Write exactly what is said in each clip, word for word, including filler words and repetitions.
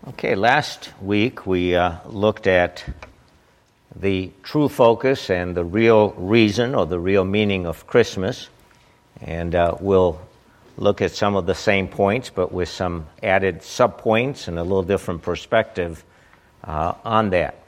Okay, last week we uh, looked at the true focus and the real reason or the real meaning of Christmas, and uh, we'll look at some of the same points but with some added subpoints and a little different perspective uh, on that.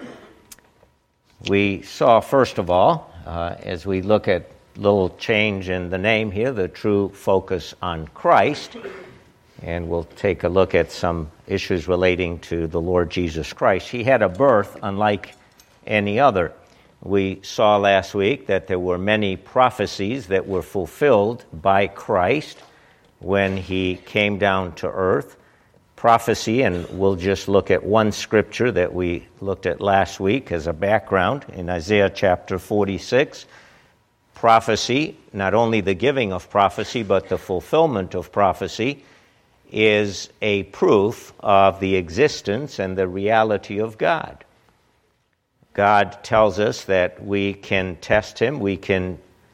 We saw, first of all, uh, as we look at little change in the name here, the true focus on Christ, and we'll take a look at some issues relating to the Lord Jesus Christ. He had a birth unlike any other. We saw last week that there were many prophecies that were fulfilled by Christ when he came down to earth. Prophecy, and we'll just look at one scripture that we looked at last week as a background in Isaiah chapter forty-six. Prophecy, not only the giving of prophecy, but the fulfillment of prophecy, is a proof of the existence and the reality of God. God tells us that we can test him, we can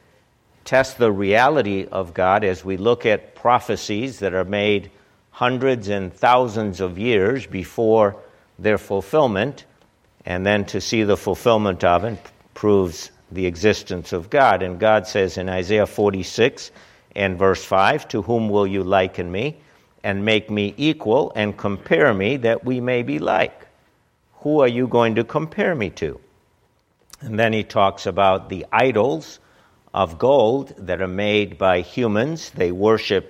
test the reality of God as we look at prophecies that are made hundreds and thousands of years before their fulfillment, and then to see the fulfillment of it proves the existence of God. And God says in Isaiah forty-six and verse five, "To whom will you liken me, and make me equal, and compare me, that we may be like?" Who are you going to compare me to? And then he talks about the idols of gold that are made by humans. They worship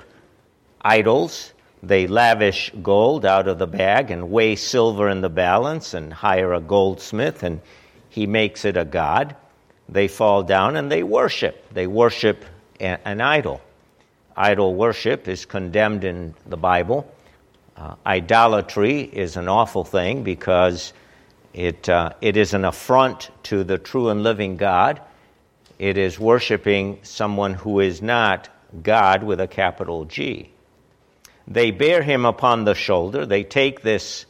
idols. They lavish gold out of the bag and weigh silver in the balance and hire a goldsmith, and he makes it a god. They fall down and they worship. They worship a- an idol. Idol worship is condemned in the Bible. Uh, idolatry is an awful thing because it uh, it is an affront to the true and living God. It is worshiping someone who is not God with a capital G. They bear him upon the shoulder. They take this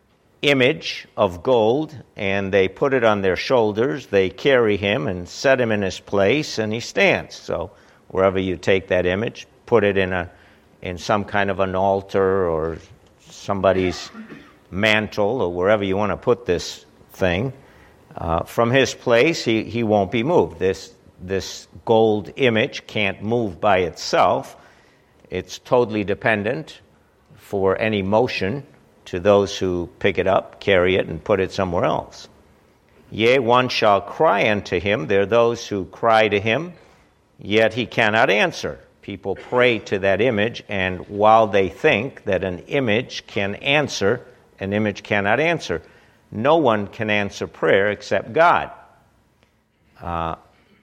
image of gold and they put it on their shoulders. They carry him and set him in his place, and he stands. So wherever you take that image, put it in a in some kind of an altar or somebody's mantle or wherever you want to put this thing, uh, from his place he, he won't be moved. This this gold image can't move by itself. It's totally dependent for any motion to those who pick it up, carry it, and put it somewhere else. Yea, one shall cry unto him. There are those who cry to him, yet he cannot answer. People pray to that image, and while they think that an image can answer, an image cannot answer. No one can answer prayer except God. Uh,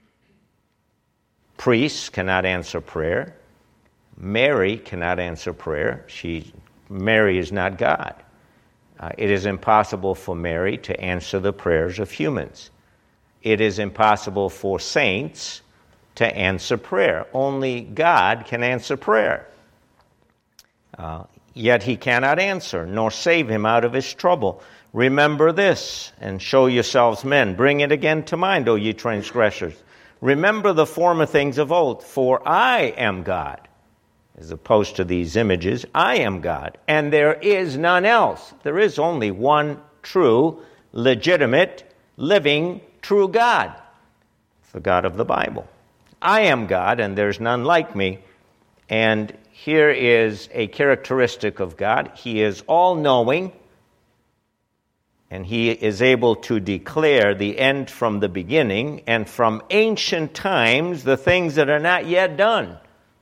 priests cannot answer prayer. Mary cannot answer prayer. She, Mary is not God. Uh, it is impossible for Mary to answer the prayers of humans. It is impossible for saints to answer prayer. Only God can answer prayer. Uh, yet he cannot answer, nor save him out of his trouble. Remember this, and show yourselves men. Bring it again to mind, O ye transgressors. Remember the former things of old, for I am God. As opposed to these images, I am God, and there is none else. There is only one true, legitimate, living, true God. The God of the Bible. I am God, and there's none like me. And here is a characteristic of God. He is all-knowing, and he is able to declare the end from the beginning, and from ancient times the things that are not yet done.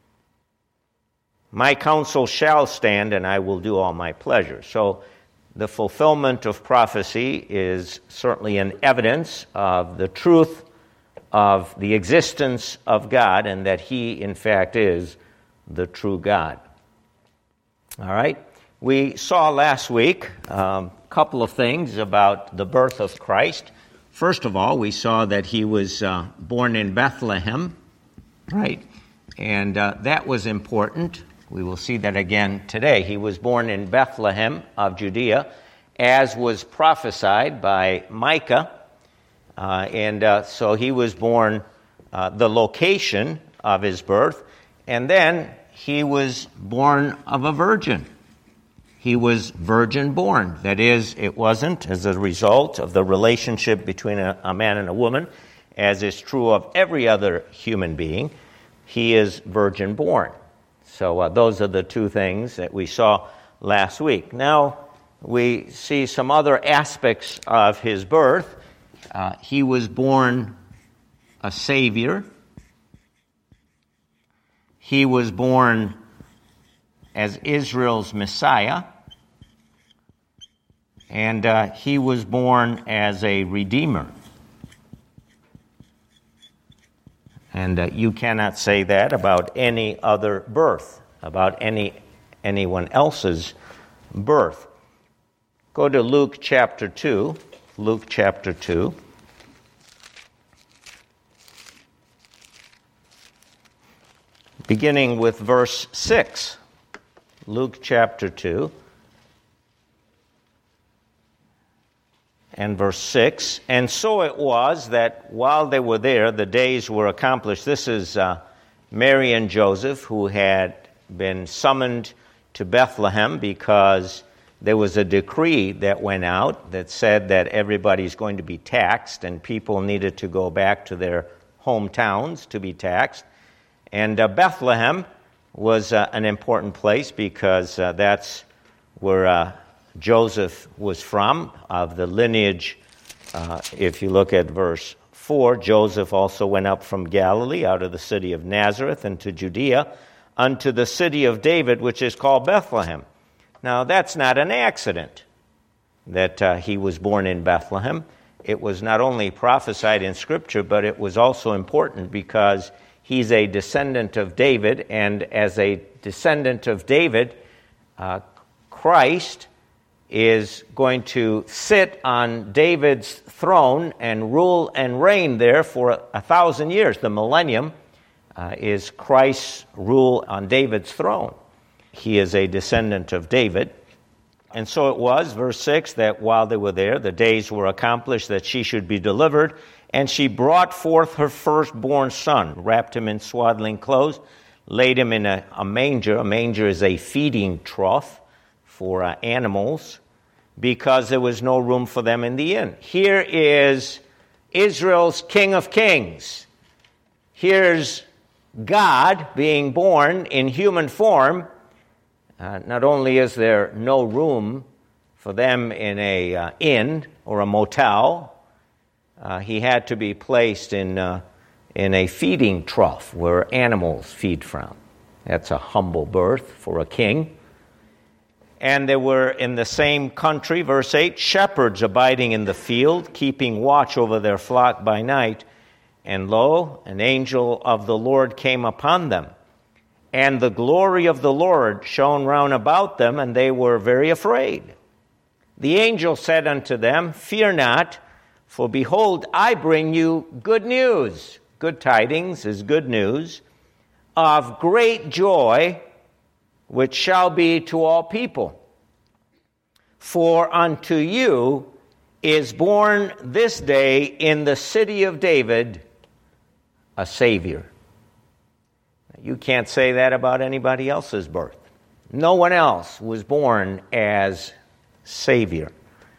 My counsel shall stand, and I will do all my pleasure. So the fulfillment of prophecy is certainly an evidence of the truth of the existence of God, and that he, in fact, is the true God. All right? We saw last week a um, couple of things about the birth of Christ. First of all, we saw that he was uh, born in Bethlehem, right? And uh, that was important. We will see that again today. He was born in Bethlehem of Judea, as was prophesied by Micah. Uh, and uh, so he was born, uh, the location of his birth, and then he was born of a virgin. He was virgin born. That is, it wasn't as a result of the relationship between a, a man and a woman, as is true of every other human being. He is virgin born. So uh, those are the two things that we saw last week. Now we see some other aspects of his birth. Uh, he was born a Savior. He was born as Israel's Messiah, and uh, he was born as a Redeemer. And uh, you cannot say that about any other birth, about any anyone else's birth. Go to Luke chapter two. Luke chapter two. Beginning with verse six. Luke chapter two and verse six. And so it was that while they were there, the days were accomplished. This is uh, Mary and Joseph, who had been summoned to Bethlehem because there was a decree that went out that said that everybody's going to be taxed, and people needed to go back to their hometowns to be taxed. And uh, Bethlehem was uh, an important place because uh, that's where uh, Joseph was from, of the lineage. Uh, if you look at verse four, Joseph also went up from Galilee, out of the city of Nazareth, into Judea, unto the city of David, which is called Bethlehem. Now, that's not an accident that uh, he was born in Bethlehem. It was not only prophesied in Scripture, but it was also important because he's a descendant of David, and as a descendant of David, uh, Christ is going to sit on David's throne and rule and reign there for a, a thousand years. The millennium uh, is Christ's rule on David's throne. He is a descendant of David. And so it was, verse six, that while they were there, the days were accomplished that she should be delivered. And she brought forth her firstborn son, wrapped him in swaddling clothes, laid him in a, a manger. A manger is a feeding trough for uh, animals, because there was no room for them in the inn. Here is Israel's King of Kings. Here's God being born in human form. Uh, not only is there no room for them in a uh, inn or a motel, uh, he had to be placed in uh, in a feeding trough where animals feed from. That's a humble birth for a king. And there were in the same country, verse eight, shepherds abiding in the field, keeping watch over their flock by night. And lo, an angel of the Lord came upon them. And the glory of the Lord shone round about them, and they were very afraid. The angel said unto them, fear not, for behold, I bring you good news. Good tidings is good news, of great joy, which shall be to all people. For unto you is born this day in the city of David a Savior. You can't say that about anybody else's birth. No one else was born as Savior.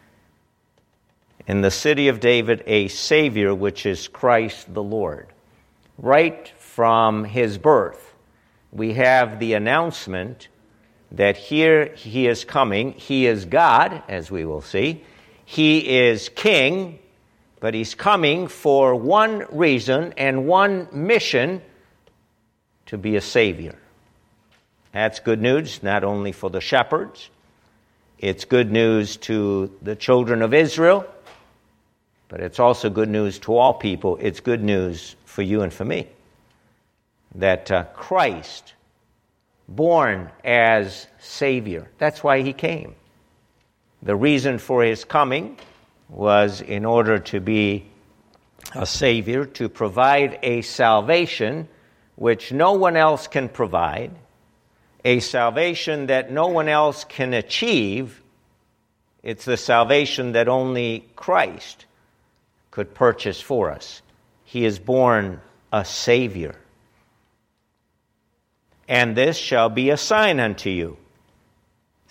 In the city of David, a Savior, which is Christ the Lord. Right from his birth, we have the announcement that here he is coming. He is God, as we will see. He is King, but he's coming for one reason and one mission, to be a Savior. That's good news, not only for the shepherds. It's good news to the children of Israel, but it's also good news to all people. It's good news for you and for me, that uh, Christ, born as Savior, that's why he came. The reason for his coming was in order to be a Savior, to provide a salvation which no one else can provide, a salvation that no one else can achieve. It's the salvation that only Christ could purchase for us. He is born a Savior. And this shall be a sign unto you.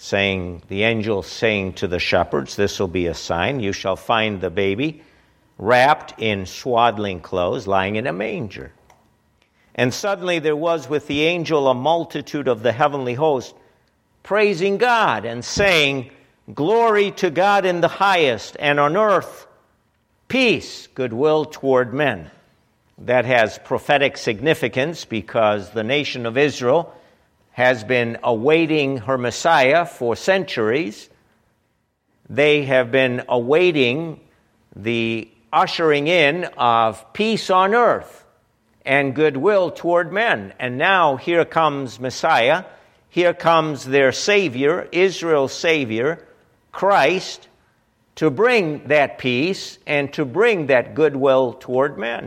saying, the angel saying to the shepherds, "This will be a sign. You shall find the baby wrapped in swaddling clothes, lying in a manger." And suddenly there was with the angel a multitude of the heavenly host, praising God and saying, "Glory to God in the highest, and on earth peace, goodwill toward men." That has prophetic significance because the nation of Israel has been awaiting her Messiah for centuries. They have been awaiting the ushering in of peace on earth and goodwill toward men. And now here comes Messiah. Here comes their Savior, Israel's Savior, Christ, to bring that peace and to bring that goodwill toward men.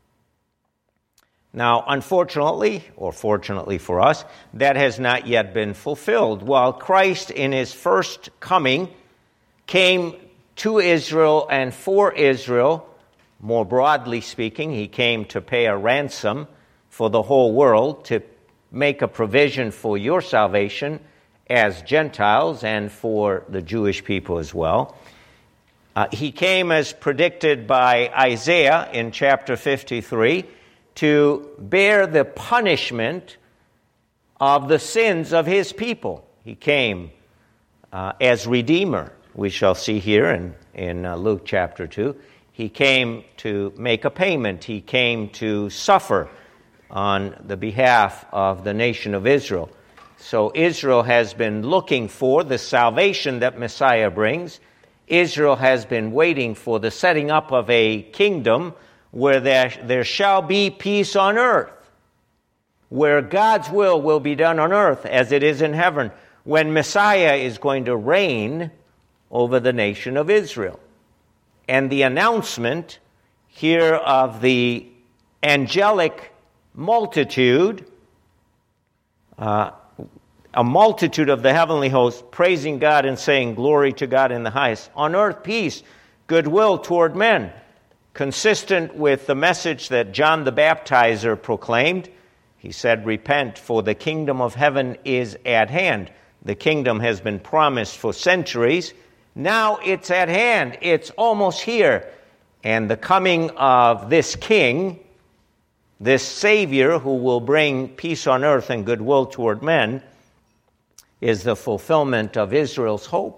Now, unfortunately, or fortunately for us, that has not yet been fulfilled. While Christ in his first coming came to Israel and for Israel, more broadly speaking, he came to pay a ransom for the whole world, to make a provision for your salvation as Gentiles and for the Jewish people as well. Uh, he came as predicted by Isaiah in chapter fifty-three to bear the punishment of the sins of his people. He came uh, as Redeemer, we shall see here in, in uh, Luke chapter two. He came to make a payment. He came to suffer on the behalf of the nation of Israel. So Israel has been looking for the salvation that Messiah brings. Israel has been waiting for the setting up of a kingdom where there, there shall be peace on earth, where God's will will be done on earth as it is in heaven, when Messiah is going to reign over the nation of Israel. And the announcement here of the angelic multitude, uh, a multitude of the heavenly host praising God and saying, "Glory to God in the highest. On earth peace, goodwill toward men," consistent with the message that John the Baptizer proclaimed. He said, "Repent, for the kingdom of heaven is at hand." The kingdom has been promised for centuries. Now it's at hand. It's almost here. And the coming of this king, this Savior who will bring peace on earth and goodwill toward men, is the fulfillment of Israel's hope.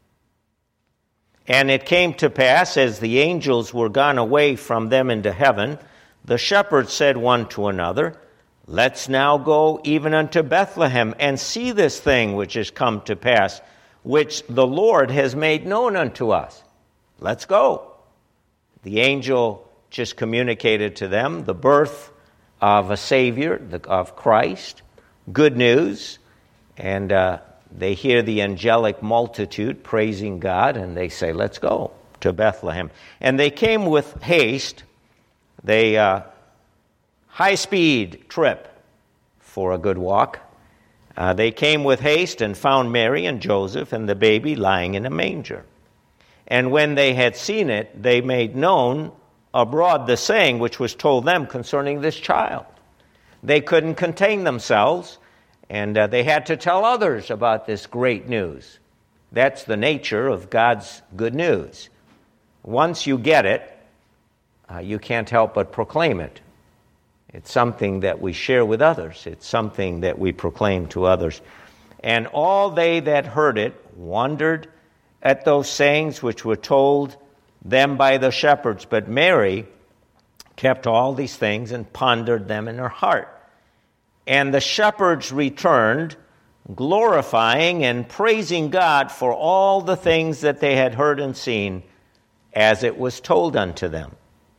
And it came to pass, as the angels were gone away from them into heaven, the shepherds said one to another, "Let's now go even unto Bethlehem, and see this thing which is come to pass, which the Lord has made known unto us." Let's go. The angel just communicated to them the birth of a Savior, of Christ, good news, and uh, they hear the angelic multitude praising God, and they say, "Let's go to Bethlehem." And they came with haste. They uh, high-speed trip for a good walk. Uh, they came with haste and found Mary and Joseph and the baby lying in a manger. And when they had seen it, they made known abroad the saying which was told them concerning this child. They couldn't contain themselves, and uh, they had to tell others about this great news. That's the nature of God's good news. Once you get it, uh, you can't help but proclaim it. It's something that we share with others. It's something that we proclaim to others. And all they that heard it wondered at those sayings which were told them by the shepherds. But Mary kept all these things and pondered them in her heart. And the shepherds returned, glorifying and praising God for all the things that they had heard and seen, as it was told unto them.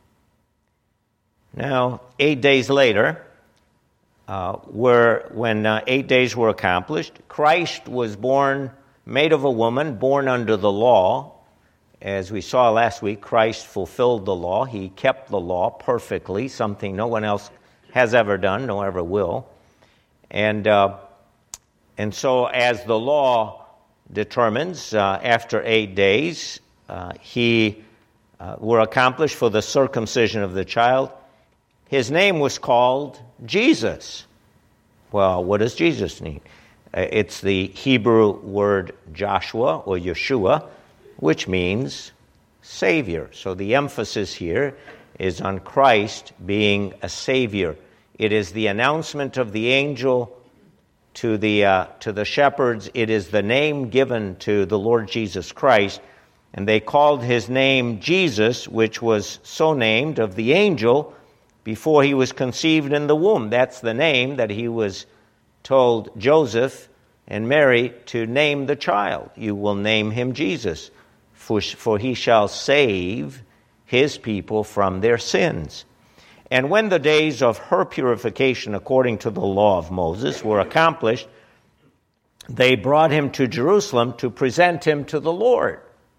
Now, eight days later, uh, were, when uh, eight days were accomplished, Christ was born, made of a woman, born under the law. As we saw last week, Christ fulfilled the law. He kept the law perfectly, something no one else has ever done, nor ever will. And uh, and so as the law determines, uh, after eight days, uh, he uh, were accomplished for the circumcision of the child. His name was called Jesus. Well, what does Jesus mean? Uh, it's the Hebrew word Joshua or Yeshua, which means Savior. So the emphasis here is on Christ being a Savior. It is the announcement of the angel to the uh, to the shepherds. It is the name given to the Lord Jesus Christ, and they called his name Jesus, which was so named of the angel before he was conceived in the womb. That's the name that he was told Joseph and Mary to name the child. You will name him Jesus, for, for he shall save his people from their sins. And when the days of her purification according to the law of Moses were accomplished, they brought him to Jerusalem to present him to the Lord.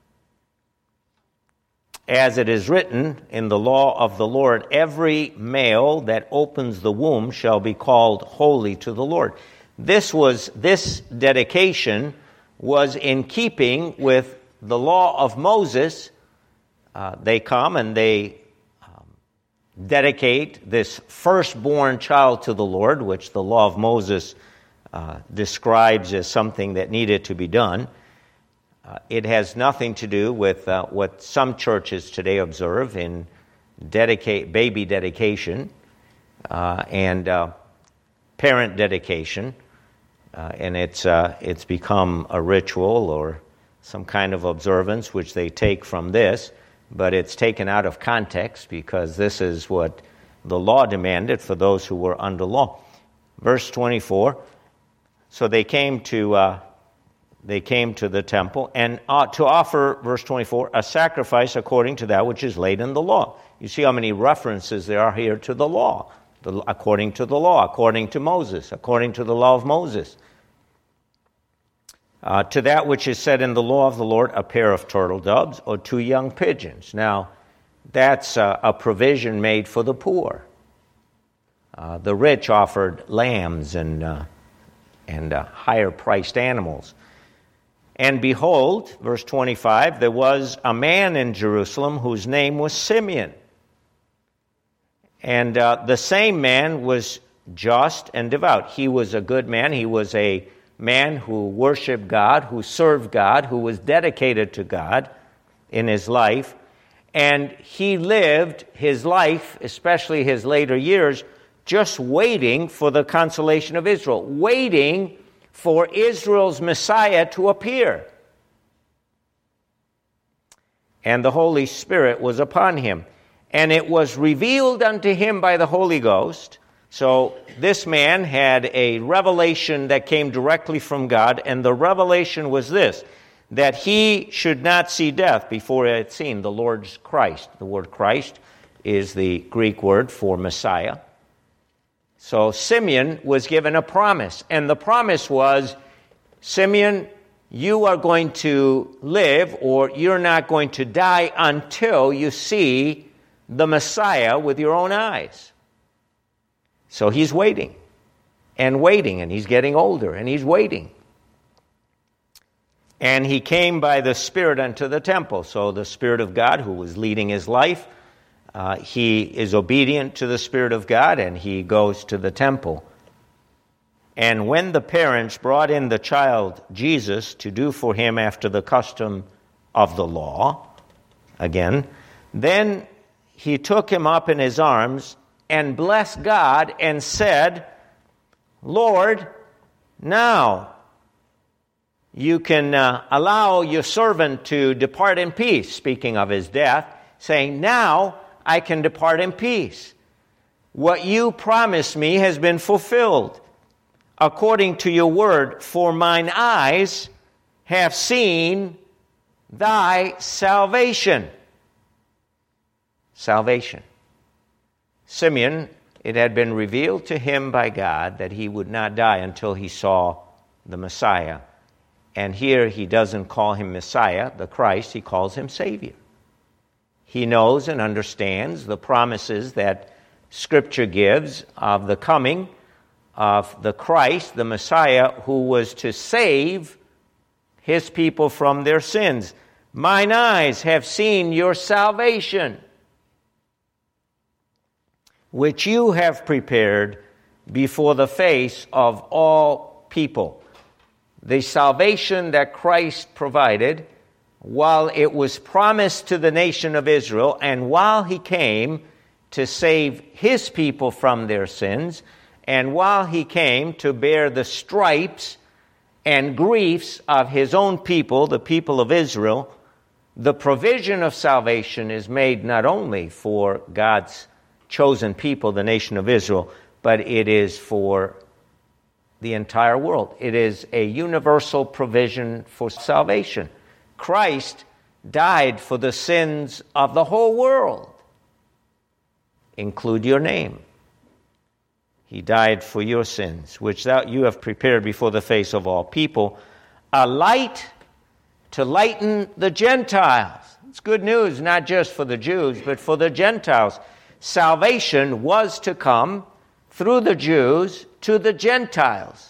As it is written in the law of the Lord, every male that opens the womb shall be called holy to the Lord. This was this dedication was in keeping with the law of Moses. Uh, they come and they um, dedicate this firstborn child to the Lord, which the law of Moses uh, describes as something that needed to be done. Uh, it has nothing to do with uh, what some churches today observe in dedicate baby dedication uh, and uh, parent dedication, uh, and it's uh, it's become a ritual or some kind of observance which they take from this, but it's taken out of context because this is what the law demanded for those who were under law. Verse twenty-four. So they came to. Uh, They came to the temple and uh, to offer, verse twenty-four, a sacrifice according to that which is laid in the law. You see how many references there are here to the law. The, according to the law, according to Moses, according to the law of Moses. Uh, to that which is said in the law of the Lord, a pair of turtle doves or two young pigeons. Now, that's uh, a provision made for the poor. Uh, the rich offered lambs and, uh, and uh, higher-priced animals. And behold, verse twenty-five, there was a man in Jerusalem whose name was Simeon. And uh, the same man was just and devout. He was a good man. He was a man who worshiped God, who served God, who was dedicated to God in his life. And he lived his life, especially his later years, just waiting for the consolation of Israel, waiting for Israel's Messiah to appear. And the Holy Spirit was upon him. And it was revealed unto him by the Holy Ghost. So this man had a revelation that came directly from God, and the revelation was this, that he should not see death before he had seen the Lord's Christ. The word Christ is the Greek word for Messiah. So Simeon was given a promise, and the promise was, Simeon, you are going to live, or you're not going to die until you see the Messiah with your own eyes. So he's waiting, and waiting, and he's getting older, and he's waiting. And he came by the Spirit unto the temple. So the Spirit of God, who was leading his life, Uh, he is obedient to the Spirit of God, and he goes to the temple. And when the parents brought in the child Jesus to do for him after the custom of the law, again, then he took him up in his arms and blessed God and said, Lord, now you can uh, allow your servant to depart in peace, speaking of his death, saying, now I can depart in peace. What you promised me has been fulfilled, according to your word, for mine eyes have seen thy salvation. Salvation. Simeon, it had been revealed to him by God that he would not die until he saw the Messiah. And here he doesn't call him Messiah, the Christ, he calls him Savior. He knows and understands the promises that Scripture gives of the coming of the Christ, the Messiah, who was to save his people from their sins. Mine eyes have seen your salvation, which you have prepared before the face of all people. the salvation that Christ provided, while it was promised to the nation of Israel, and while he came to save his people from their sins, and while he came to bear the stripes and griefs of his own people, the people of Israel, the provision of salvation is made not only for God's chosen people, the nation of Israel, but it is for the entire world. It is a universal provision for salvation. Christ died for the sins of the whole world. Include your name. He died for your sins, which thou you have prepared before the face of all people, a light to lighten the Gentiles. It's good news, not just for the Jews, but for the Gentiles. Salvation was to come through the Jews to the Gentiles.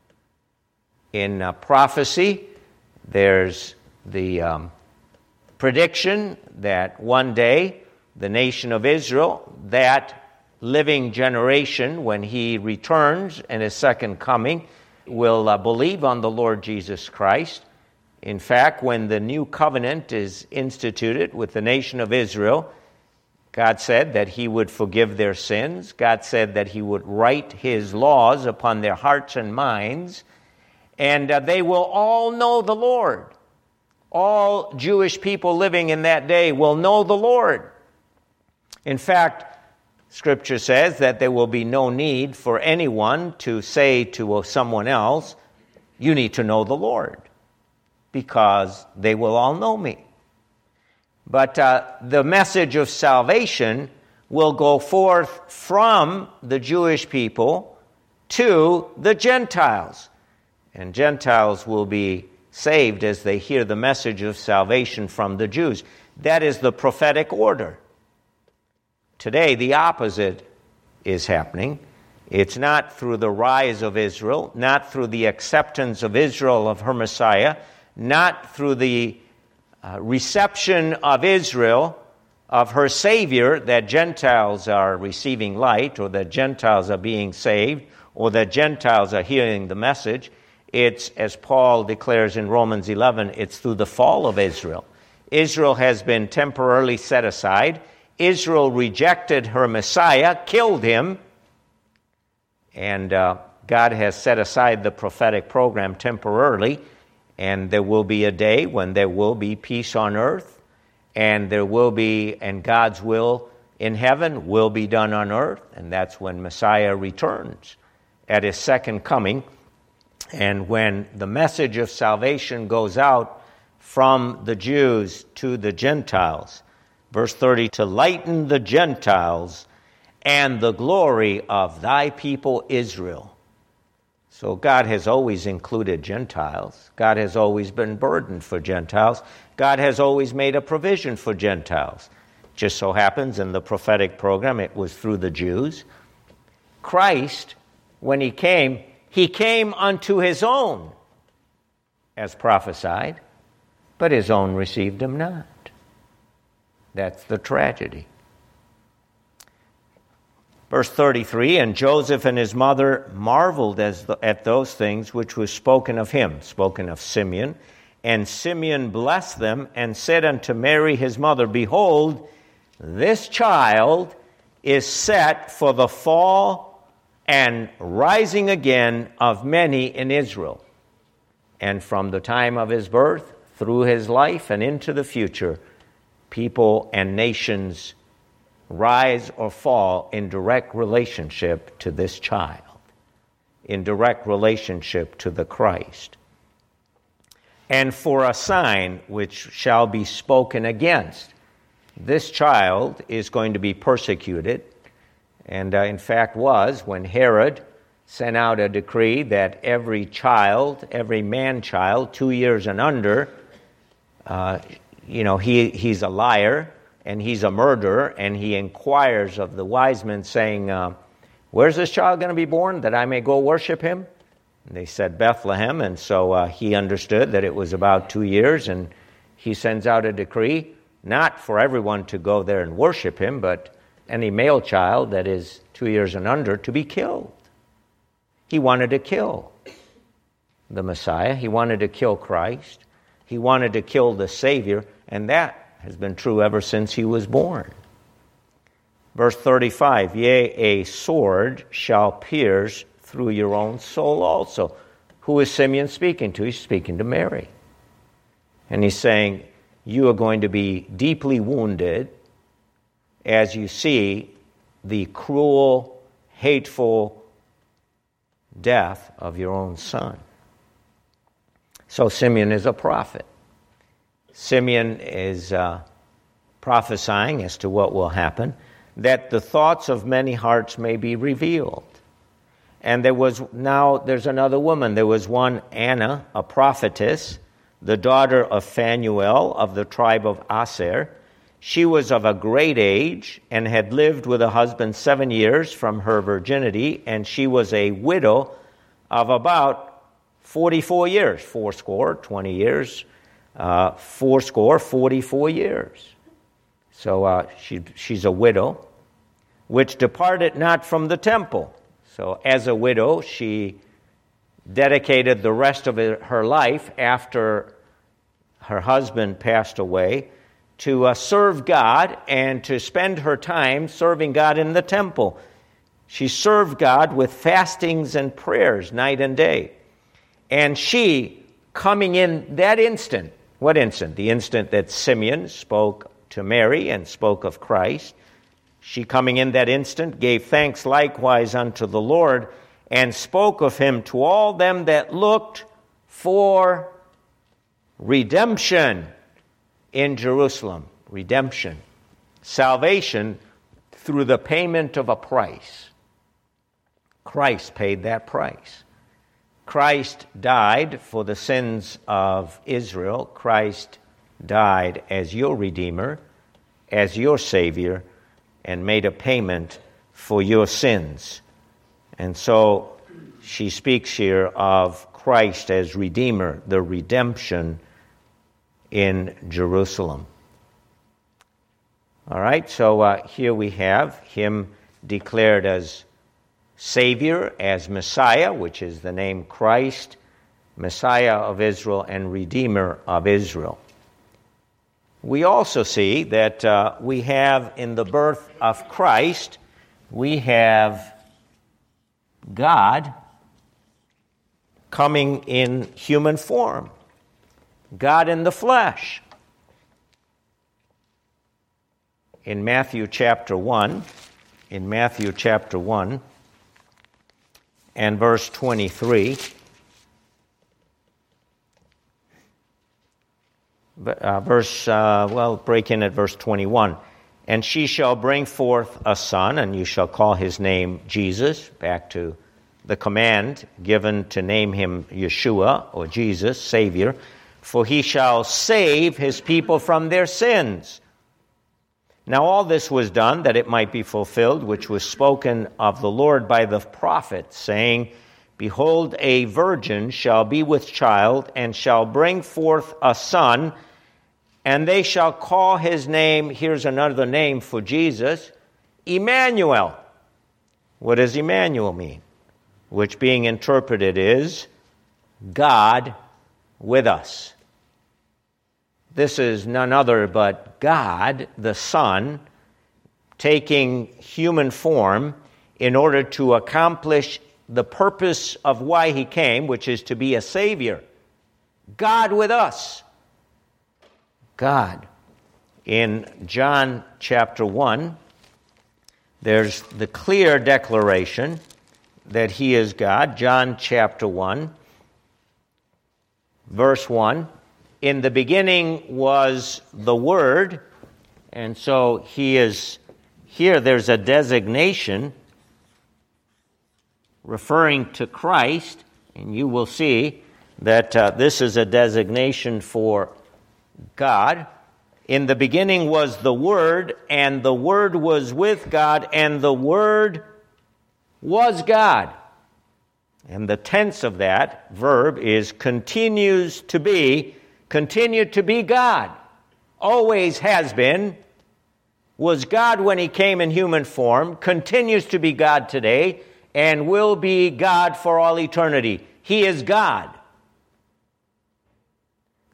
In uh, prophecy, there's the um, prediction that one day the nation of Israel, that living generation, when he returns in his second coming, will uh, believe on the Lord Jesus Christ. In fact, when the new covenant is instituted with the nation of Israel, God said that he would forgive their sins. God said that he would write his laws upon their hearts and minds, and uh, they will all know the Lord. All Jewish people living in that day will know the Lord. In fact, Scripture says that there will be no need for anyone to say to someone else, you need to know the Lord, because they will all know me. But uh, the message of salvation will go forth from the Jewish people to the Gentiles. And Gentiles will be saved as they hear the message of salvation from the Jews. That is the prophetic order. Today, the opposite is happening. It's not through the rise of Israel, not through the acceptance of Israel of her Messiah, not through the uh, reception of Israel of her Savior that Gentiles are receiving light, or that Gentiles are being saved, or that Gentiles are hearing the message. It's, as Paul declares in Romans eleven, it's through the fall of Israel. Israel has been temporarily set aside. Israel rejected her Messiah, killed him, and uh, God has set aside the prophetic program temporarily, and there will be a day when there will be peace on earth, and there will be, and God's will in heaven will be done on earth, and that's when Messiah returns at his second coming, and when the message of salvation goes out from the Jews to the Gentiles. Verse thirty, to lighten the Gentiles and the glory of thy people Israel. So God has always included Gentiles. God has always been burdened for Gentiles. God has always made a provision for Gentiles. Just so happens in the prophetic program it was through the Jews. Christ, when he came, he came unto his own, as prophesied, but his own received him not. That's the tragedy. Verse thirty-three, and Joseph and his mother marveled as the, at those things which was spoken of him, spoken of Simeon. And Simeon blessed them and said unto Mary his mother, behold, this child is set for the fall and rising again of many in Israel. And from the time of his birth, through his life and into the future, people and nations rise or fall in direct relationship to this child, in direct relationship to the Christ. And for a sign which shall be spoken against, this child is going to be persecuted, and uh, in fact was when Herod sent out a decree that every child, every man-child, two years and under, uh, you know, he he's a liar, and he's a murderer, and he inquires of the wise men, saying, uh, where's this child going to be born, that I may go worship him? And they said Bethlehem, and so uh, he understood that it was about two years, and he sends out a decree, not for everyone to go there and worship him, but any male child that is two years and under to be killed. He wanted to kill. the Messiah. He wanted to kill Christ. He wanted to kill the Savior, and that has been true ever since he was born. Verse thirty-five, yea, a sword shall pierce through your own soul also. Who is Simeon speaking to? He's speaking to Mary. And he's saying, you are going to be deeply wounded as you see the cruel, hateful death of your own son. So Simeon is a prophet. Simeon is uh, prophesying as to what will happen, that the thoughts of many hearts may be revealed. And there was now, there's another woman. There was one, Anna, a prophetess, the daughter of Phanuel of the tribe of Aser. She was of a great age and had lived with a husband seven years from her virginity, and she was a widow of about forty-four years, fourscore, twenty years, uh, fourscore, forty-four years. So uh, she, she's a widow, which departed not from the temple. So as a widow, she dedicated the rest of her life after her husband passed away to uh, serve God and to spend her time serving God in the temple. She served God with fastings and prayers night and day. And she, coming in that instant, what instant? The instant that Simeon spoke to Mary and spoke of Christ. She, coming in that instant, gave thanks likewise unto the Lord, and spoke of him to all them that looked for redemption in Jerusalem. Redemption. Salvation through the payment of a price. Christ paid that price. Christ died for the sins of Israel. Christ died as your Redeemer, as your Savior, and made a payment for your sins. And so she speaks here of Christ as Redeemer, the redemption in Jerusalem. All right, so uh, here we have him declared as Savior, as Messiah, which is the name Christ, Messiah of Israel and Redeemer of Israel. We also see that uh, we have in the birth of Christ, we have God coming in human form. God in the flesh. In Matthew chapter one, in Matthew chapter one and verse twenty-three, uh, verse, uh, well, break in at verse twenty-one. And she shall bring forth a son, and you shall call his name Jesus, back to the command given to name him Yeshua, or Jesus, Savior, for he shall save his people from their sins. Now all this was done that it might be fulfilled, which was spoken of the Lord by the prophet, saying, Behold, a virgin shall be with child, and shall bring forth a son, and they shall call his name, here's another name for Jesus, Emmanuel. What does Emmanuel mean? Which being interpreted is God with us. This is none other but God, the Son, taking human form in order to accomplish the purpose of why he came, which is to be a Savior. God with us. God. In John chapter one, there's the clear declaration that he is God. John chapter one, verse one. In the beginning was the Word, and so he is, here there's a designation referring to Christ, and you will see that uh, this is a designation for God. In the beginning was the Word, and the Word was with God, and the Word was God. And the tense of that verb is continues to be, continued to be God. Always has been, was God when he came in human form, continues to be God today, and will be God for all eternity. He is God.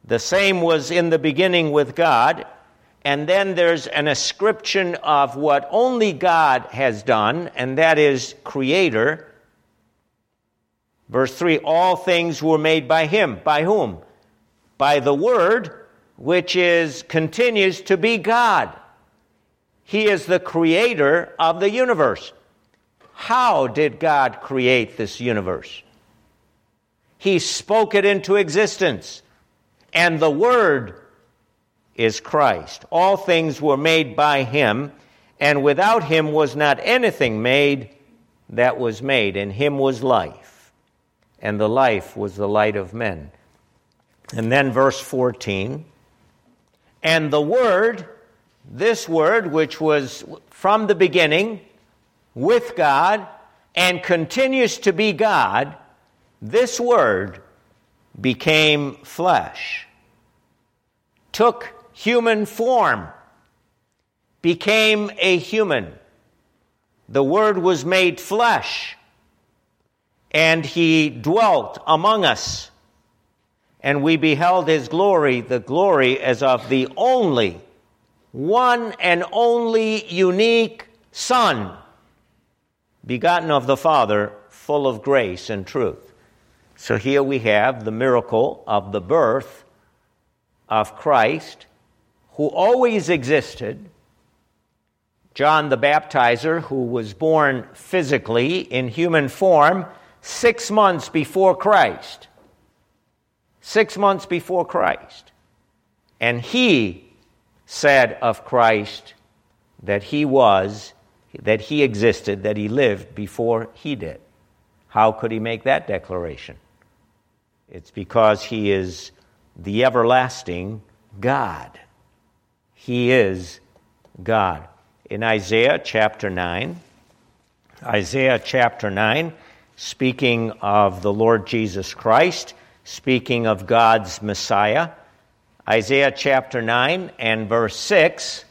The same was in the beginning with God. And then there's an ascription of what only God has done, and that is creator. Verse three, all things were made by him. By whom? By the Word, which is continues to be God. He is the creator of the universe. How did God create this universe? He spoke it into existence, and the Word is Christ. All things were made by him, and without him was not anything made that was made. In him was life, and the life was the light of men. And then verse fourteen, and the Word, this Word which was from the beginning with God and continues to be God, this Word became flesh, took human form, became a human. The Word was made flesh, and he dwelt among us. And we beheld his glory, the glory as of the only, one and only unique Son, begotten of the Father, full of grace and truth. So here we have the miracle of the birth of Christ, who always existed. John the Baptizer, who was born physically in human form six months before Christ. Six months before Christ. And he said of Christ that he was, that he existed, that he lived before he did. How could he make that declaration? It's because he is the everlasting God. He is God. In Isaiah chapter nine, Isaiah chapter nine, speaking of the Lord Jesus Christ, speaking of God's Messiah, Isaiah chapter nine and verse six,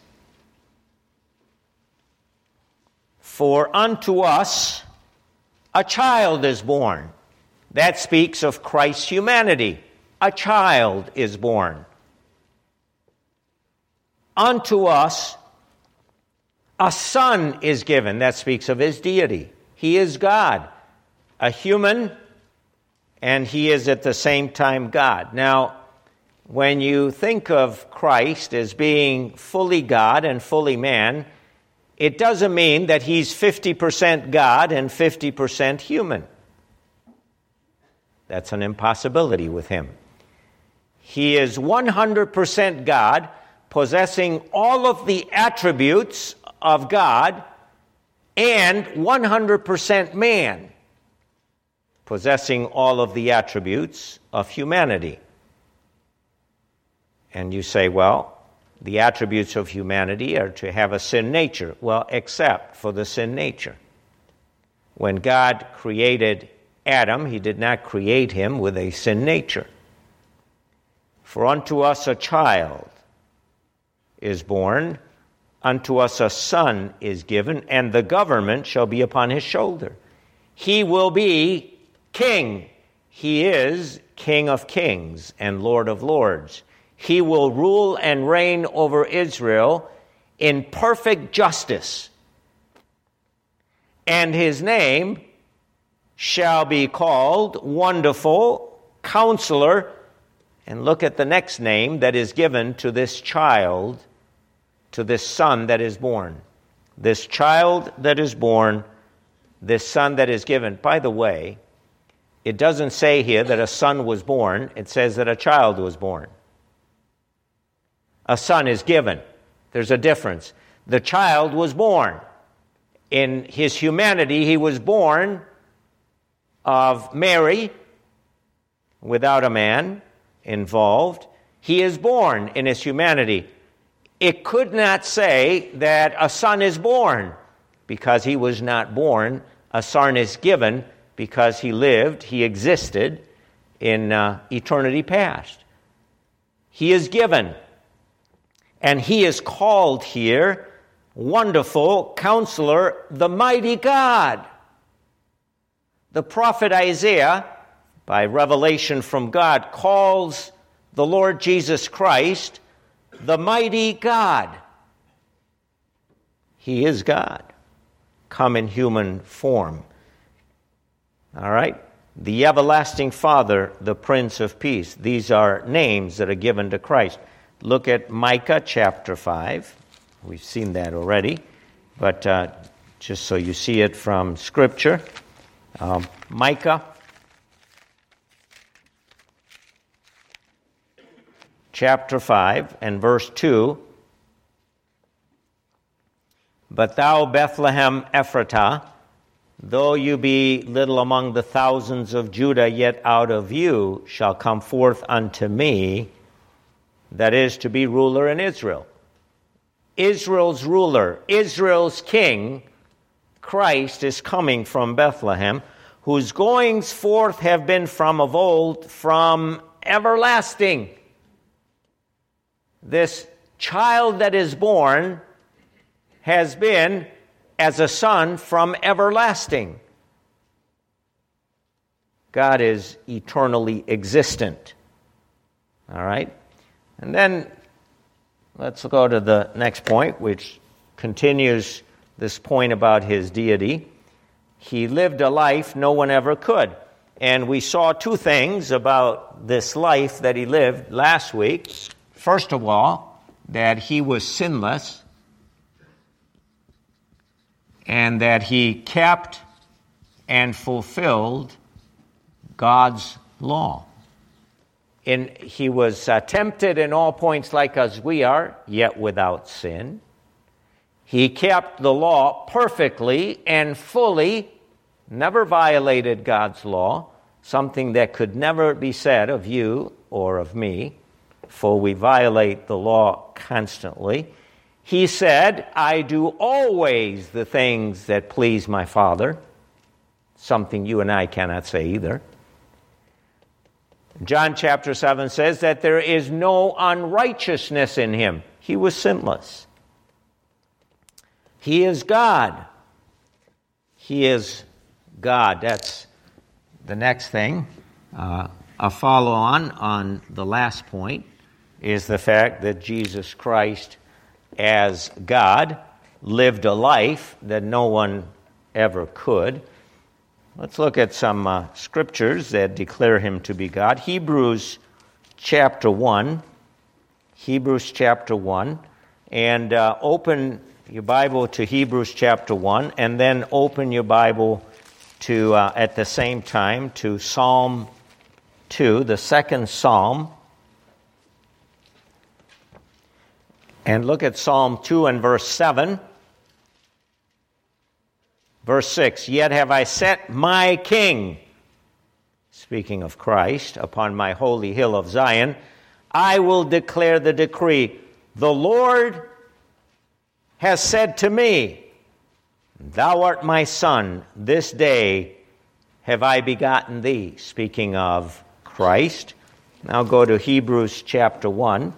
for unto us a child is born. That speaks of Christ's humanity. A child is born. Unto us a son is given. That speaks of his deity. He is God, a human, and he is at the same time God. Now, when you think of Christ as being fully God and fully man, it doesn't mean that he's fifty percent God and fifty percent human. That's an impossibility with him. He is one hundred percent God, possessing all of the attributes of God, and one hundred percent man, possessing all of the attributes of humanity. And you say, well, the attributes of humanity are to have a sin nature. Well, except for the sin nature. When God created Adam, he did not create him with a sin nature. For unto us a child is born, unto us a son is given, and the government shall be upon his shoulder. He will be king. He is King of kings and Lord of lords. He will rule and reign over Israel in perfect justice. And his name shall be called Wonderful Counselor. And look at the next name that is given to this child, to this son that is born. This child that is born, this son that is given. By the way, it doesn't say here that a son was born. It says that a child was born. A son is given. There's a difference. The child was born. In his humanity, he was born of Mary without a man involved. He is born in his humanity. It could not say that a son is born because he was not born. A son is given because he lived, he existed in uh, eternity past. He is given. And he is called here Wonderful Counselor, the Mighty God. The prophet Isaiah, by revelation from God, calls the Lord Jesus Christ, the mighty God. He is God, come in human form. All right? The everlasting Father, the Prince of Peace. These are names that are given to Christ. Look at Micah chapter five. We've seen that already, but uh, just so you see it from Scripture. Um, Micah chapter five and verse two. But thou, Bethlehem Ephratah, though you be little among the thousands of Judah, yet out of you shall come forth unto me, that is to be ruler in Israel. Israel's ruler, Israel's king, Christ, is coming from Bethlehem, whose goings forth have been from of old, from everlasting. This child that is born has been as a son from everlasting. God is eternally existent. All right? And then let's go to the next point, which continues this point about his deity. He lived a life no one ever could. And we saw two things about this life that he lived last week. First of all, that he was sinless, and that he kept and fulfilled God's law. In, he was uh, tempted in all points like as we are, yet without sin. He kept the law perfectly and fully, never violated God's law, something that could never be said of you or of me, for we violate the law constantly. He said, I do always the things that please my Father, something you and I cannot say either. John chapter seven says that there is no unrighteousness in him. He was sinless. He is God. He is God. That's the next thing. Uh, a follow-on on the last point is the fact that Jesus Christ, as God, lived a life that no one ever could. Let's look at some uh, scriptures that declare him to be God. Hebrews chapter one. Hebrews chapter one. And uh, open your Bible to Hebrews chapter one, and then open your Bible to, uh, at the same time, to Psalm two, the second Psalm. And look at Psalm two and verse seven. Verse six, yet have I set my King, speaking of Christ, upon my holy hill of Zion. I will declare the decree. The Lord has said to me, thou art my son, this day have I begotten thee. Speaking of Christ. Now go to Hebrews chapter one.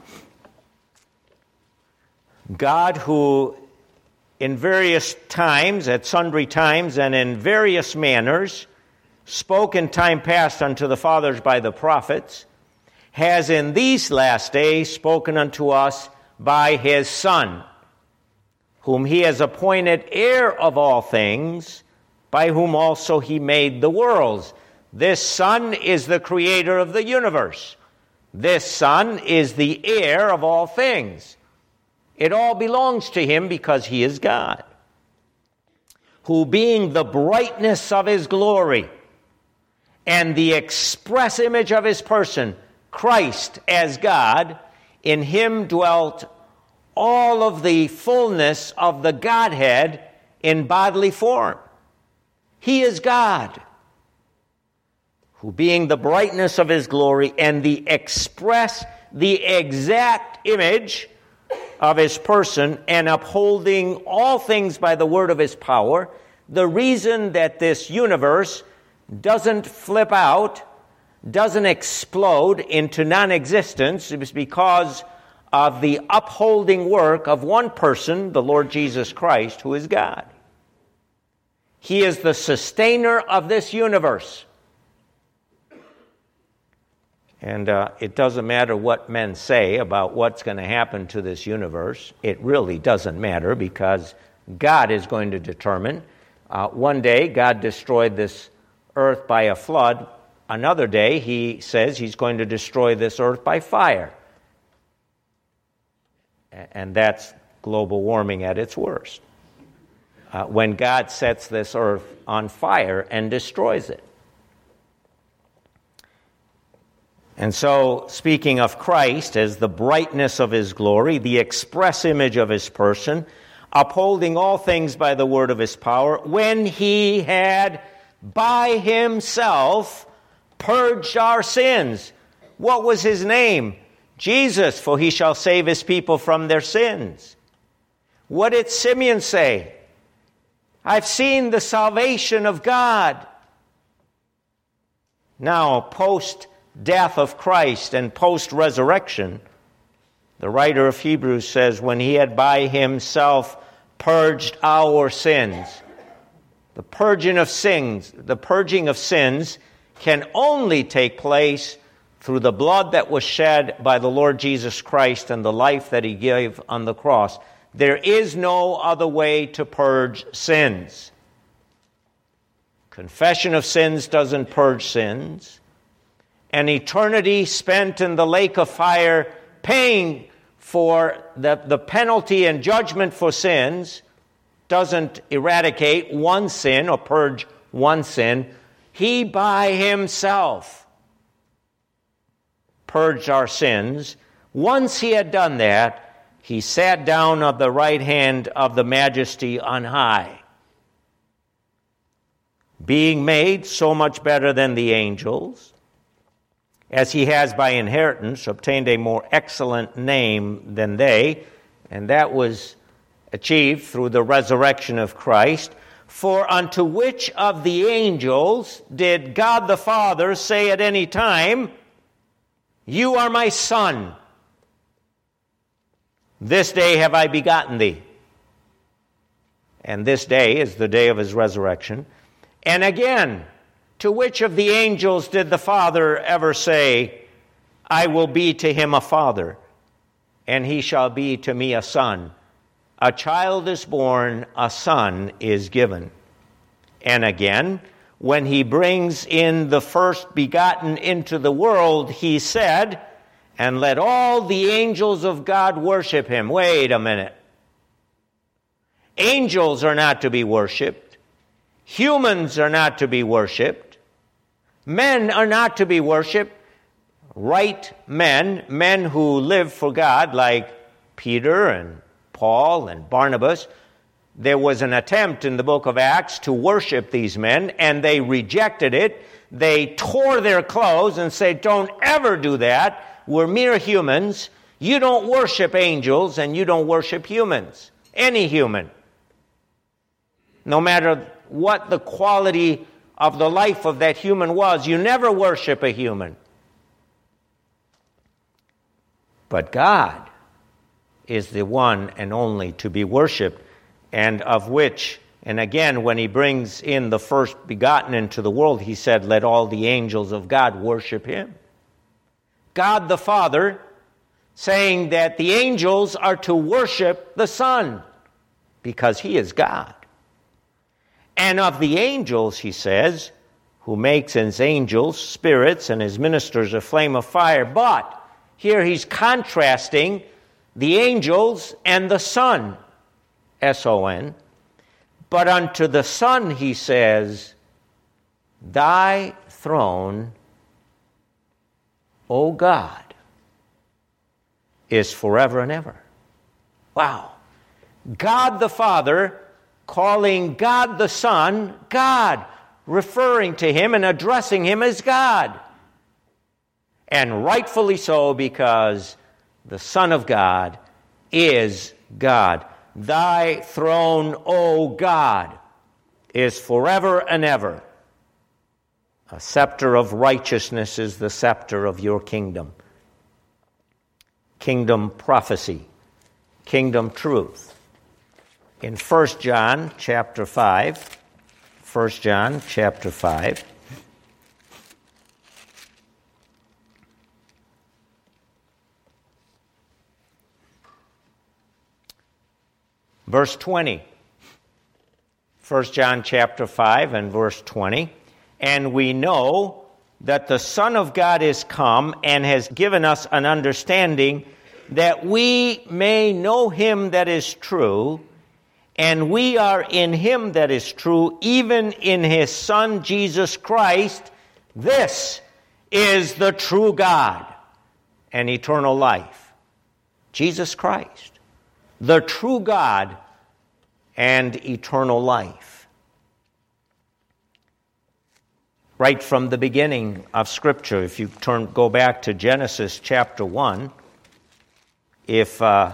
God, who in various times, at sundry times, and in various manners, spoke in time past unto the fathers by the prophets, has in these last days spoken unto us by his Son, whom he has appointed heir of all things, by whom also he made the worlds. This Son is the creator of the universe. This Son is the heir of all things. It all belongs to him because he is God, who being the brightness of his glory and the express image of his person, Christ as God, in him dwelt all of the fullness of the Godhead in bodily form. He is God, who being the brightness of his glory and the express, the exact image of his person, and upholding all things by the word of his power, the reason that this universe doesn't flip out, doesn't explode into non-existence, is because of the upholding work of one person, the Lord Jesus Christ, who is God. He is the sustainer of this universe. And uh, it doesn't matter what men say about what's going to happen to this universe. It really doesn't matter, because God is going to determine. Uh, one day, God destroyed this earth by a flood. Another day, he says he's going to destroy this earth by fire. And that's global warming at its worst. Uh, when God sets this earth on fire and destroys it. And so, speaking of Christ as the brightness of his glory, the express image of his person, upholding all things by the word of his power, when he had by himself purged our sins. What was his name? Jesus, for he shall save his people from their sins. What did Simeon say? I've seen the salvation of God. Now, post-death of Christ and post-resurrection, the writer of Hebrews says, when he had by himself purged our sins. The purging of sins, the purging of sins can only take place through the blood that was shed by the Lord Jesus Christ and the life that he gave on the cross. There is no other way to purge sins. Confession of sins doesn't purge sins. An eternity spent in the lake of fire paying for the, the penalty and judgment for sins doesn't eradicate one sin or purge one sin. He by himself purged our sins. Once he had done that, he sat down at the right hand of the Majesty on high, being made so much better than the angels, as he has by inheritance obtained a more excellent name than they, and that was achieved through the resurrection of Christ. For unto which of the angels did God the Father say at any time, you are my Son, this day have I begotten thee? And this day is the day of his resurrection. And again, to which of the angels did the Father ever say, I will be to him a father, and he shall be to me a son? A child is born, a son is given. And again, when he brings in the first begotten into the world, he said, and let all the angels of God worship him. Wait a minute. Angels are not to be worshipped. Humans are not to be worshipped. Men are not to be worshipped. Right men, men who live for God, like Peter and Paul and Barnabas. There was an attempt in the book of Acts to worship these men, and they rejected it. They tore their clothes and said, don't ever do that. We're mere humans. You don't worship angels, and you don't worship humans. Any human. No matter what the quality of the life of that human was, you never worship a human. But God is the one and only to be worshipped, and of which, and again, when he brings in the first begotten into the world, he said, let all the angels of God worship him. God the Father saying that the angels are to worship the Son because he is God. And of the angels, he says, who makes his angels spirits and his ministers a flame of fire. But here he's contrasting the angels and the Son, S O N. But unto the Son, he says, thy throne, O God, is forever and ever. Wow. God the Father calling God the Son God, referring to him and addressing him as God. And rightfully so, because the Son of God is God. Thy throne, O God, is forever and ever. A scepter of righteousness is the scepter of your kingdom. Kingdom prophecy, kingdom truth. In First John chapter five, First John chapter five, Verse twenty. First John chapter five and verse twenty. And we know that the Son of God is come and has given us an understanding that we may know him that is true, and we are in him that is true, even in his Son Jesus Christ. This is the true God and eternal life. Jesus Christ, the true God and eternal life. Right from the beginning of Scripture, if you turn go back to Genesis chapter one, if uh,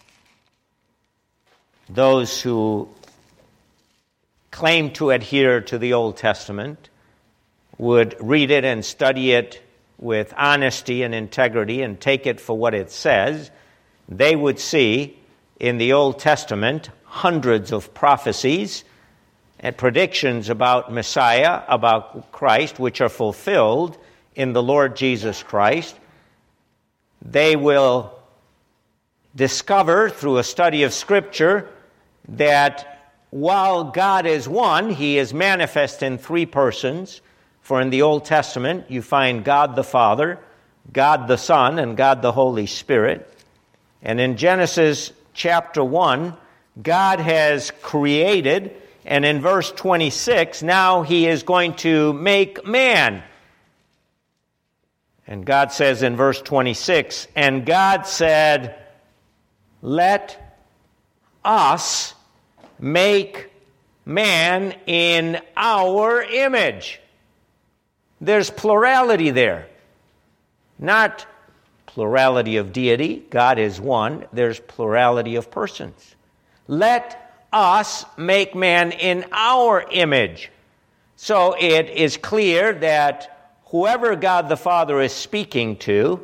those who claim to adhere to the Old Testament would read it and study it with honesty and integrity and take it for what it says, they would see in the Old Testament hundreds of prophecies and predictions about Messiah, about Christ, which are fulfilled in the Lord Jesus Christ. They will discover through a study of Scripture that while God is one, he is manifest in three persons. For in the Old Testament, you find God the Father, God the Son, and God the Holy Spirit. And in Genesis chapter one, God has created, and in verse twenty-six, now he is going to make man. And God says in verse twenty-six, and God said, let us make man in our image. There's plurality there. Not plurality of deity. God is one. There's plurality of persons. Let us make man in our image. So it is clear that whoever God the Father is speaking to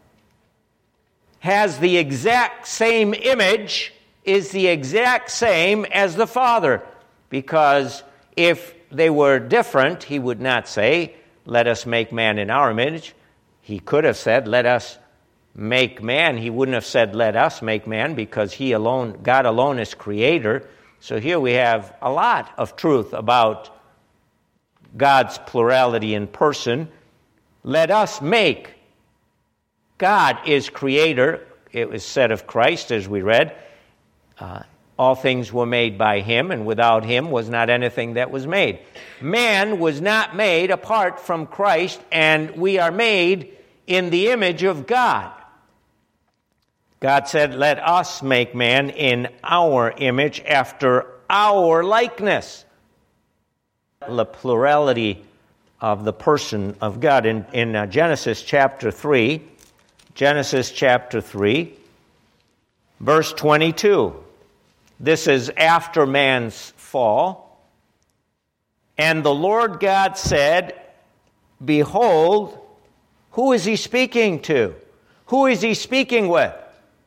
has the exact same image, is the exact same as the Father. Because if they were different, he would not say, let us make man in our image. He could have said, let us make man. He wouldn't have said, let us make man, because he alone, God alone is creator. So here we have a lot of truth about God's plurality in person. Let us make. God is creator. It was said of Christ, as we read, uh, all things were made by him, and without him was not anything that was made. Man was not made apart from Christ, and we are made in the image of God. God said, let us make man in our image after our likeness. The plurality of the person of God. In, in uh, Genesis chapter three, Genesis chapter three, verse twenty-two. This is after man's fall. And the Lord God said, behold, who is he speaking to? Who is he speaking with?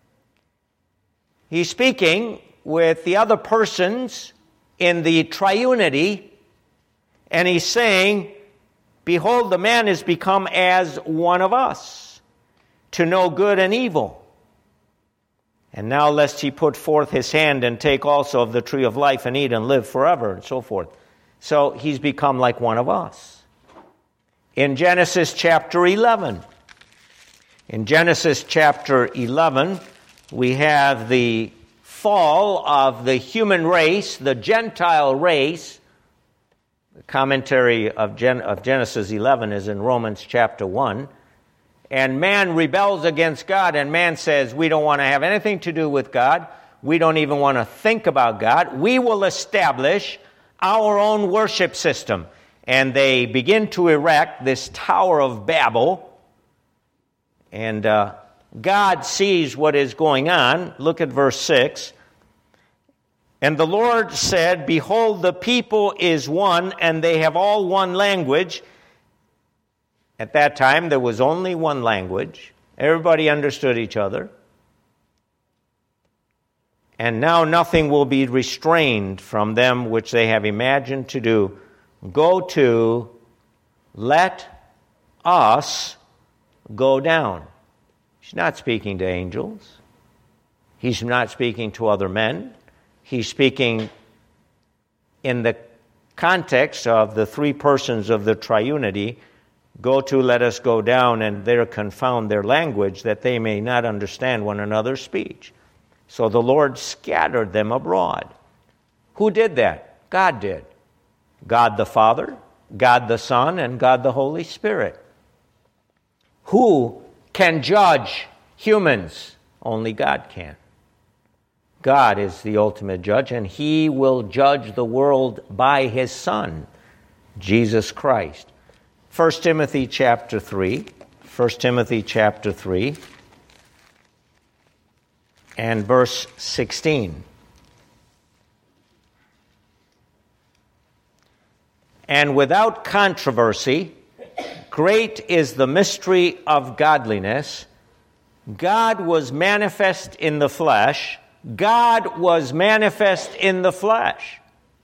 He's speaking with the other persons in the triunity, and he's saying, behold, the man is become as one of us, to know good and evil. And now lest he put forth his hand and take also of the tree of life and eat and live forever, and so forth. So he's become like one of us. In Genesis chapter eleven, in Genesis chapter eleven, we have the fall of the human race, the Gentile race. The commentary of, Gen- of Genesis eleven is in Romans chapter one. And man rebels against God, and man says, we don't want to have anything to do with God. We don't even want to think about God. We will establish our own worship system. And they begin to erect this Tower of Babel. And uh, God sees what is going on. Look at verse six. And the Lord said, behold, the people is one, and they have all one language. At that time, there was only one language. Everybody understood each other. And now nothing will be restrained from them which they have imagined to do. Go to, let us go down. He's not speaking to angels. He's not speaking to other men. he's speaking in the context of the three persons of the triunity. Go to, let us go down, and there confound their language, that they may not understand one another's speech. So the Lord scattered them abroad. Who did that? God did. God the Father, God the Son, and God the Holy Spirit. Who can judge humans? Only God can. God is the ultimate judge, and He will judge the world by His Son, Jesus Christ. First Timothy chapter three, First Timothy chapter three, and verse sixteen. And without controversy, great is the mystery of godliness. God was manifest in the flesh. God was manifest in the flesh.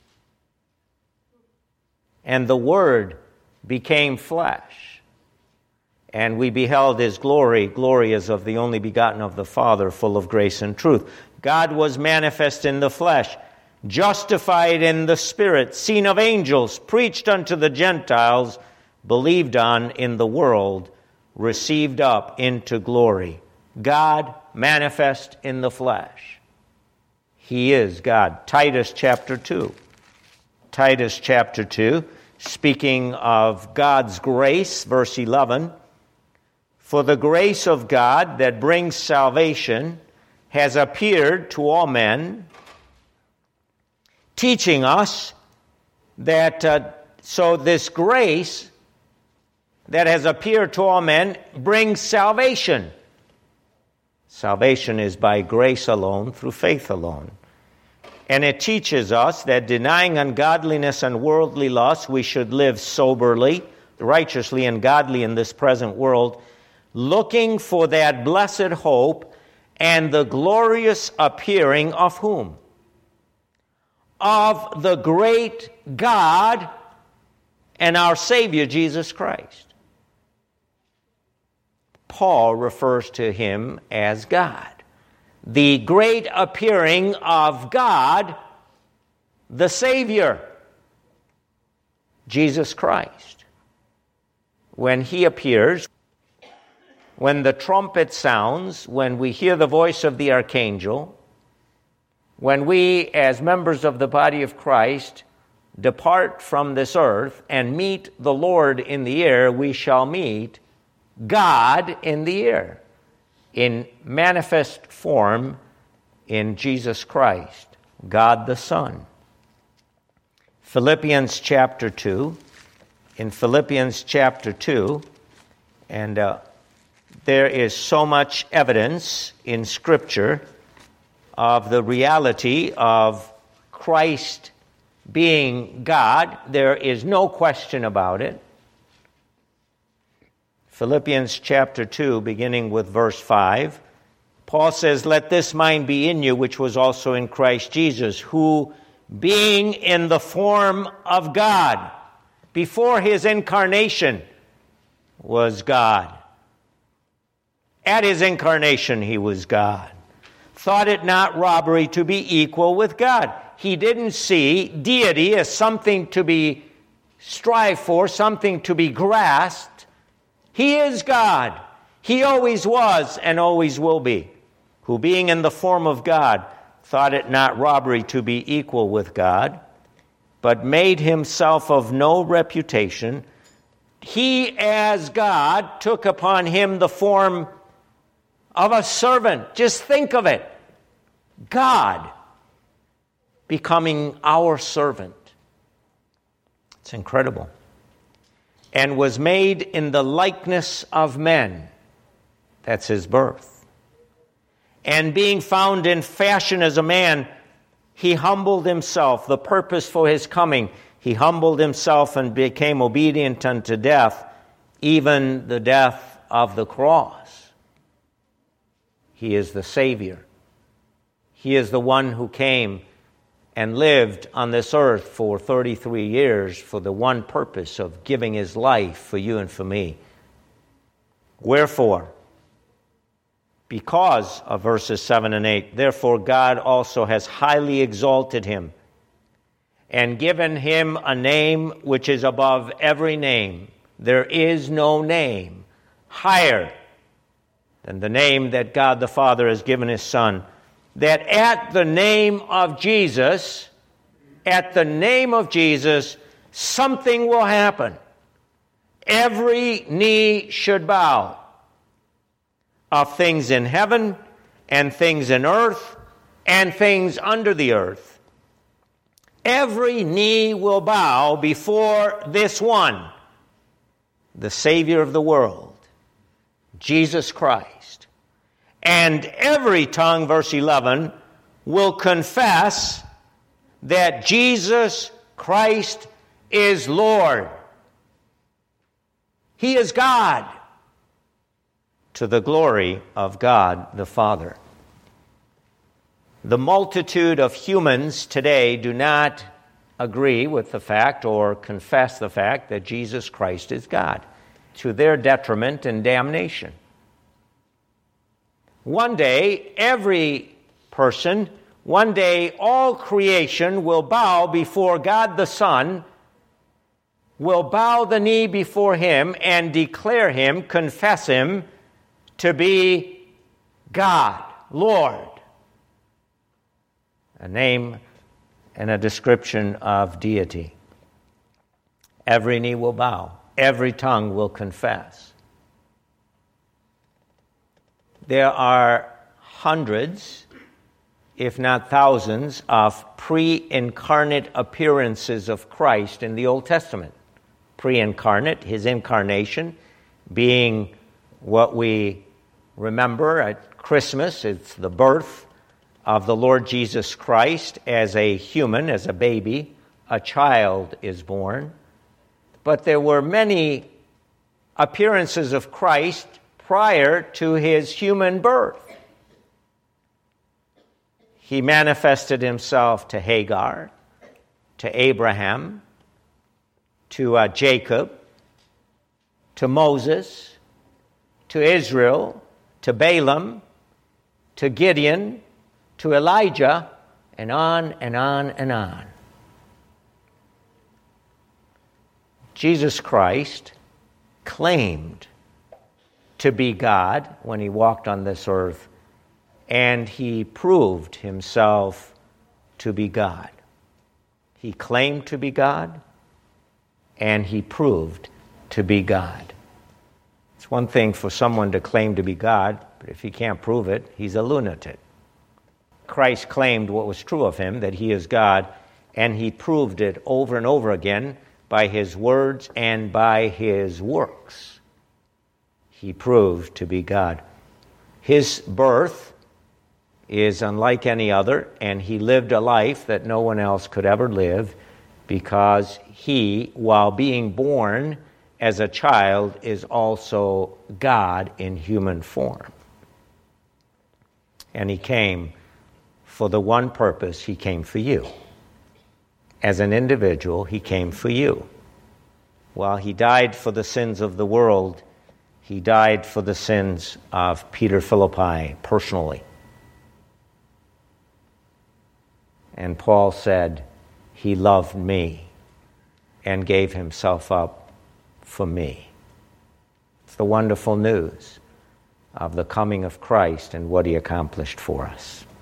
And the Word became flesh. And we beheld His glory, glory as of the only begotten of the Father, full of grace and truth. God was manifest in the flesh, justified in the Spirit, seen of angels, preached unto the Gentiles, believed on in the world, received up into glory. God manifest in the flesh. He is God. Titus chapter two. Titus chapter two, speaking of God's grace, verse eleven. For the grace of God that brings salvation has appeared to all men, teaching us that, uh, so this grace that has appeared to all men brings salvation. Salvation is by grace alone, through faith alone. And it teaches us that denying ungodliness and worldly lust, we should live soberly, righteously, and godly in this present world, looking for that blessed hope and the glorious appearing of whom? Of the great God and our Savior, Jesus Christ. Paul refers to Him as God. The great appearing of God, the Savior, Jesus Christ. When He appears, when the trumpet sounds, when we hear the voice of the archangel, when we, as members of the body of Christ, depart from this earth and meet the Lord in the air, we shall meet God in the air, in manifest form in Jesus Christ, God the Son. Philippians chapter two, in Philippians chapter two, and uh, there is so much evidence in Scripture of the reality of Christ being God. There is no question about it. Philippians chapter two, beginning with verse five, Paul says, "Let this mind be in you, which was also in Christ Jesus, who, being in the form of God," before His incarnation, was God. At His incarnation, He was God. "Thought it not robbery to be equal with God." He didn't see deity as something to be strived for, something to be grasped. He is God. He always was and always will be. Who, being in the form of God, thought it not robbery to be equal with God, but made Himself of no reputation. He, as God, took upon Him the form of a servant. Just think of it. God becoming our servant. It's incredible. And was made in the likeness of men. That's His birth. And being found in fashion as a man, He humbled Himself. The purpose for His coming, He humbled Himself and became obedient unto death, even the death of the cross. He is the Savior. He is the one who came and lived on this earth for thirty-three years for the one purpose of giving His life for you and for me. Wherefore, because of verses seven and eight. Therefore God also has highly exalted him and given him a name which is above every name. There is no name higher than the name that God the Father has given his Son, that at the name of Jesus, at the name of Jesus, something will happen. Every knee should bow, of things in heaven and things in earth and things under the earth. Every knee will bow before this one, the Savior of the world, Jesus Christ. And every tongue, verse eleven, will confess that Jesus Christ is Lord. He is God, to the glory of God the Father. The multitude of humans today do not agree with the fact or confess the fact that Jesus Christ is God, to their detriment and damnation. One day, every person, one day all creation will bow before God the Son, will bow the knee before him and declare him, confess him to be God, Lord. A name and a description of deity. Every knee will bow. Every tongue will confess. There are hundreds, if not thousands, of pre-incarnate appearances of Christ in the Old Testament. Pre-incarnate, his incarnation, being what we remember at Christmas. It's the birth of the Lord Jesus Christ as a human, as a baby. A child is born. But there were many appearances of Christ prior to his human birth. He manifested himself to Hagar, to Abraham, to uh, Jacob, to Moses, to Israel, to Balaam, to Gideon, to Elijah, and on and on and on. Jesus Christ claimed to be God when he walked on this earth, and he proved himself to be God. He claimed to be God, and he proved to be God. It's one thing for someone to claim to be God, but if he can't prove it, he's a lunatic. Christ claimed what was true of him, that he is God, and he proved it over and over again by his words and by his works. He proved to be God. His birth is unlike any other, and he lived a life that no one else could ever live, because he, while being born as a child, is also God in human form. And he came for the one purpose: he came for you. As an individual, he came for you. While he died for the sins of the world, he died for the sins of Peter Philippi personally. And Paul said, he loved me and gave himself up for me. It's the wonderful news of the coming of Christ and what he accomplished for us.